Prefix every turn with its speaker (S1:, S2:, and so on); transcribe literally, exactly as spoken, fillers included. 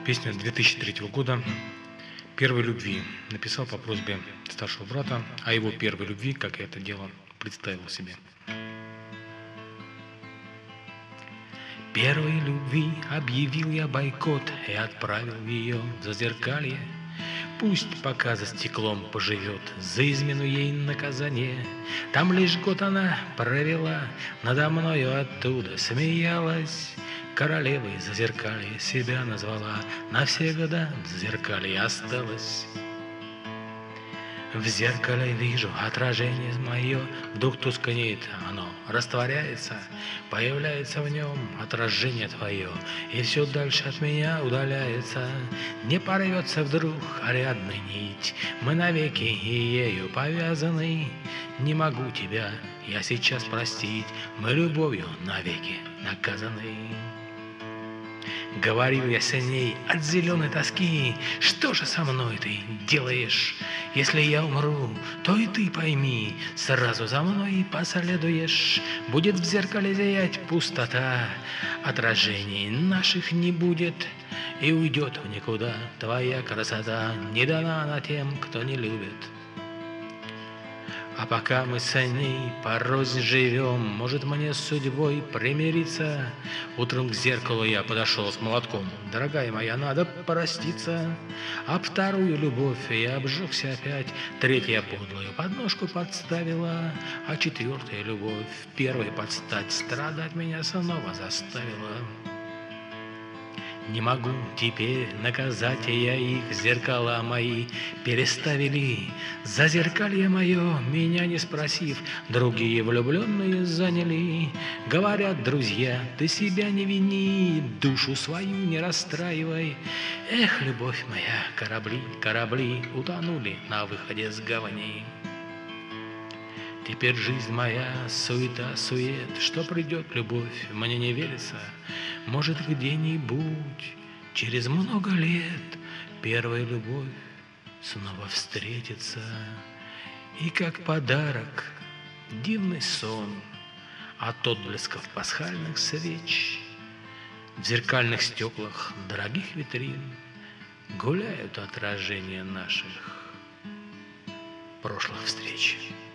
S1: Песня две тысячи третьего года «Первой любви». Написал по просьбе старшего брата, а его первой любви, как я это дело представил себе. Первой любви объявил я бойкот и отправил ее в зазеркалье. Пусть пока за стеклом поживет, за измену ей наказание. Там лишь год она провела, надо мною оттуда смеялась. Королевой зазеркалье себя назвала, на все года в зазеркалье осталась. В зеркале вижу отражение мое, вдруг тускнеет оно, растворяется, появляется в нем отражение твое, и все дальше от меня удаляется. Не порвется вдруг рядная нить, мы навеки и ею повязаны. Не могу тебя я сейчас простить, мы любовью навеки наказаны. Говорил я с ней от зеленой тоски, что же со мной ты делаешь? Если я умру, то и ты пойми, сразу за мной последуешь. Будет в зеркале зиять пустота, отражений наших не будет, и уйдет в никуда твоя красота, не дана она тем, кто не любит. А пока мы с ней порознь живем, может мне с судьбой примириться. Утром к зеркалу я подошел с молотком, дорогая моя, надо проститься. А вторую любовь я обжегся опять, третья подлую подножку подставила, а четвертая любовь первой подстать страдать меня снова заставила. Не могу теперь наказать я их, зеркала мои переставили. Зазеркалье мое, меня не спросив, другие влюбленные заняли. Говорят друзья, ты себя не вини, душу свою не расстраивай. Эх, любовь моя, корабли, корабли утонули на выходе с гавани. Теперь жизнь моя суета, сует, что придет любовь, мне не верится. Может, где-нибудь через много лет первая любовь снова встретится. И как подарок дивный сон от отблесков пасхальных свеч в зеркальных стеклах дорогих витрин гуляют отражения наших прошлых встреч.